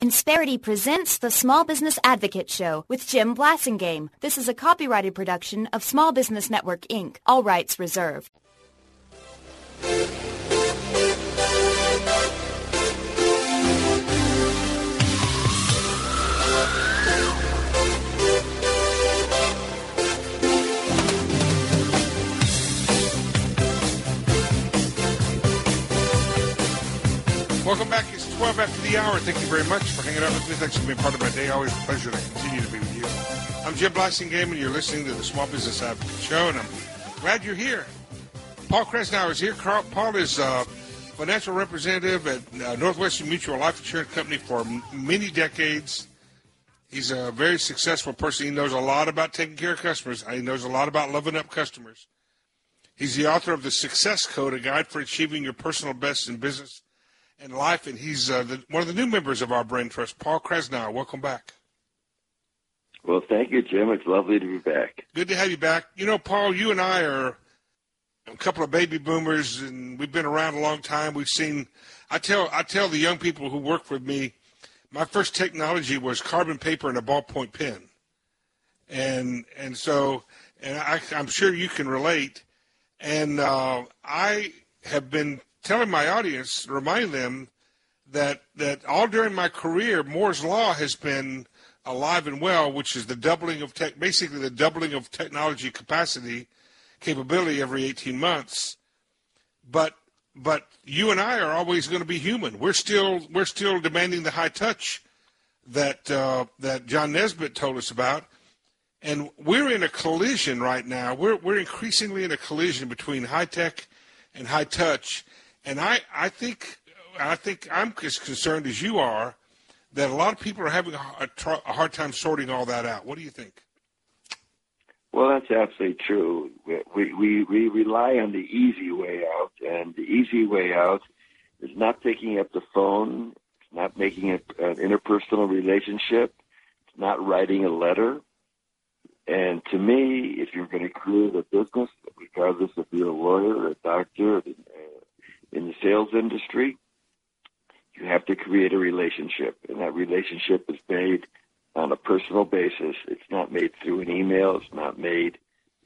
Insperity presents the Small Business Advocate Show with Jim Blasingame. This is a copyrighted production of Small Business Network, Inc., all rights reserved. Welcome back. It's 12 after the hour. Thank you very much for hanging out with me. Thanks for being part of my day. Always a pleasure to continue to be with you. I'm Jim Blasingame, and you're listening to the Small Business Advocate Show, and I'm glad you're here. Paul Kresnauer is here. Paul is a financial representative at Northwestern Mutual Life Insurance Company for many decades. He's a very successful person. He knows a lot about taking care of customers. He knows a lot about loving up customers. He's the author of The Success Code, a guide for achieving your personal best in business and life, and he's one of the new members of our Brain Trust. Paul Kresnauer, welcome back. Well, thank you, Jim. It's lovely to be back. Good to have you back. You know, Paul, you and I are a couple of baby boomers, and we've been around a long time. We've seen, I tell the young people who work with me, my first technology was carbon paper and a ballpoint pen. And I'm sure you can relate. And I have been telling my audience, reminding them that all during my career, Moore's Law has been alive and well, which is the doubling of basically the doubling of technology capability every 18 months. But you and I are always going to be human. We're still demanding the high touch that John Nesbitt told us about, and we're in a collision right now. We're increasingly in a collision between high tech and high touch. And I think I'm as concerned as you are that a lot of people are having a hard time sorting all that out. What do you think? Well, that's absolutely true. We rely on the easy way out, and the easy way out is not picking up the phone, it's not making an interpersonal relationship, it's not writing a letter. And to me, if you're going to create a business, regardless if you're a lawyer or a doctor, in the sales industry, you have to create a relationship, and that relationship is made on a personal basis. It's not made through an email. It's not made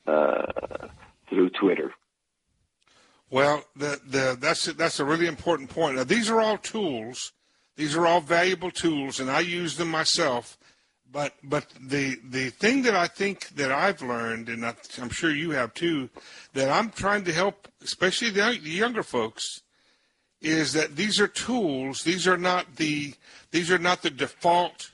through Twitter. Well, that's a really important point. Now, these are all tools. These are all valuable tools, and I use them myself. But the thing that I think that I've learned, and I'm sure you have too, that I'm trying to help, especially the younger folks, is that these are tools. These are not the default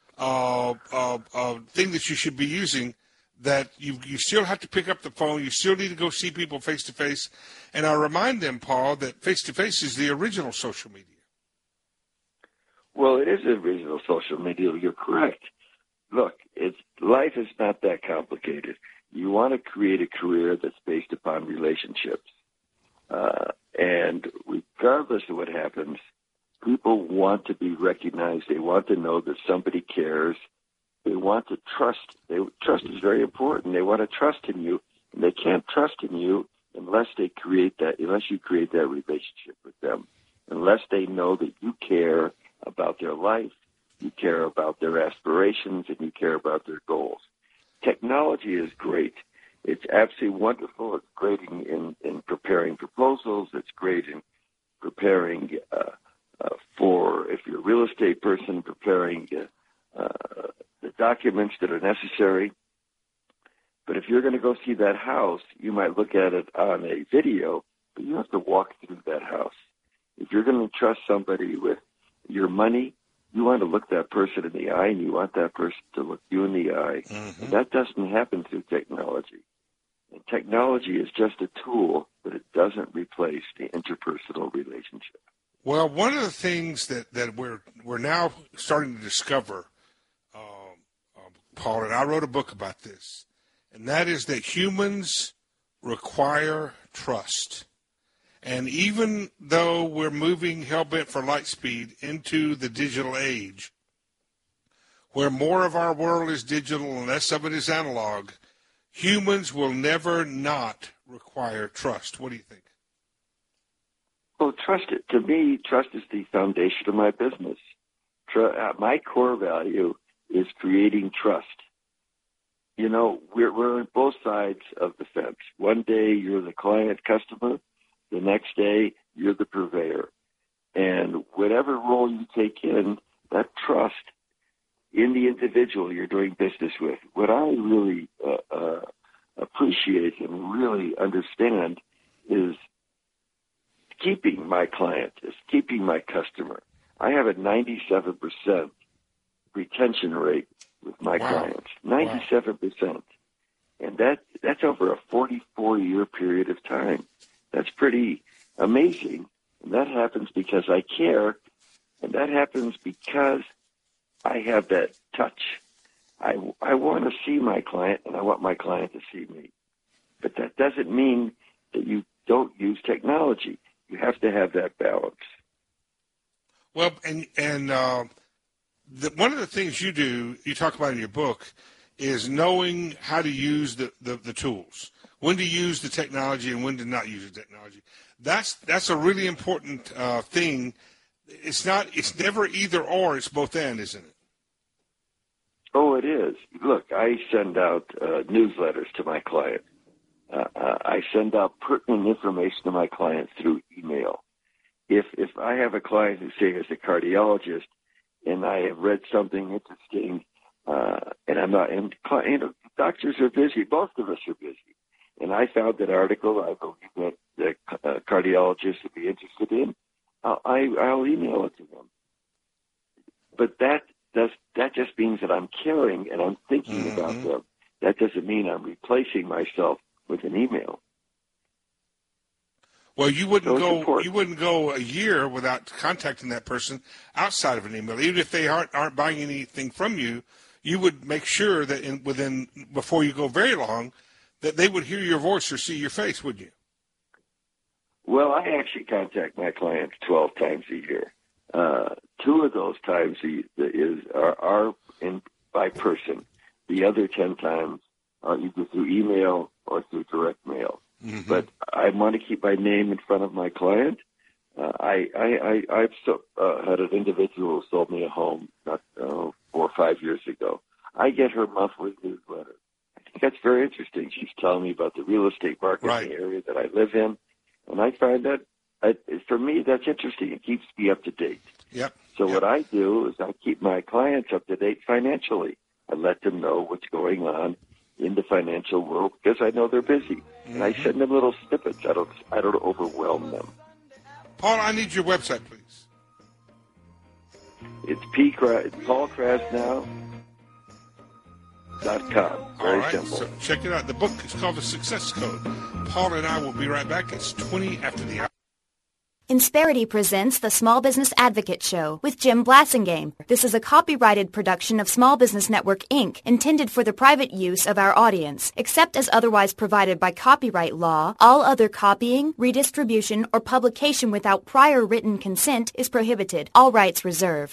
thing that you should be using. That you still have to pick up the phone. You still need to go see people face to face. And I remind them, Paul, that face to face is the original social media. Well, it is the original social media. You're correct. Look, life is not that complicated. You want to create a career that's based upon relationships. And regardless of what happens, people want to be recognized. They want to know that somebody cares. They want to trust. Trust is very important. They want to trust in you, and they can't trust in you unless you create that relationship with them, unless they know that you care about their life, you care about their aspirations, and you care about their goals. Technology is great. It's absolutely wonderful. It's great in preparing proposals. It's great in preparing for, if you're a real estate person, preparing the documents that are necessary. But if you're going to go see that house, you might look at it on a video, but you have to walk through that house. If you're going to trust somebody with your money, you want to look that person in the eye, and you want that person to look you in the eye. Mm-hmm. And that doesn't happen through technology. And technology is just a tool, but it doesn't replace the interpersonal relationship. Well, one of the things that we're now starting to discover, Paul, and I wrote a book about this, and that is that humans require trust. And even though we're moving hell-bent for light speed into the digital age, where more of our world is digital and less of it is analog, humans will never not require trust. What do you think? Well, to me, trust is the foundation of my business. My core value is creating trust. You know, we're on both sides of the fence. One day you're the client customer. The next day you're the purveyor. And whatever role you take in, that trust in the individual you're doing business with, what I really appreciate and really understand is keeping my client, is keeping my customer. I have a 97% retention rate with my clients, 97%. And that's over a 44-year period of time. That's pretty amazing. And that happens because I care, and that happens because I have that touch. I want to see my client, and I want my client to see me. But that doesn't mean that you don't use technology. You have to have that balance. Well, and one of the things you talk about in your book, is knowing how to use the tools, when to use the technology and when to not use the technology. That's a really important thing. It's never either or, it's both and, isn't it? Oh, it is. Look, I send out newsletters to my clients. I send out pertinent information to my clients through email. If I have a client who, say, is a cardiologist, and I have read something interesting, and I'm not, and doctors are busy. Both of us are busy. And I found that article I believe that the cardiologist would be interested in. I'll email it to them. But that just means that I'm caring and I'm thinking about them. That doesn't mean I'm replacing myself with an email. Well, you wouldn't go a year without contacting that person outside of an email, even if they aren't buying anything from you. You would make sure that before you go very long, that they would hear your voice or see your face, would you? Well, I actually contact my clients 12 times a year. 2 of those times are by person. The other 10 times are either through email or through direct mail. Mm-hmm. But I want to keep my name in front of my client. I've had an individual who sold me a home 4 or 5 years ago. I get her monthly newsletter. I think that's very interesting. She's telling me about the real estate market in the area that I live in. And I find that, for me, that's interesting. It keeps me up to date. Yep. So what I do is I keep my clients up to date financially. I let them know what's going on in the financial world because I know they're busy. Mm-hmm. And I send them little snippets. I don't overwhelm them. Paul, I need your website, please. It's paulkrasnow.com. Very simple. So check it out. The book is called The Success Code. Paul and I will be right back. It's 20 after the hour. Insperity presents the Small Business Advocate Show with Jim Blasingame. This is a copyrighted production of Small Business Network, Inc., intended for the private use of our audience. Except as otherwise provided by copyright law, all other copying, redistribution, or publication without prior written consent is prohibited. All rights reserved.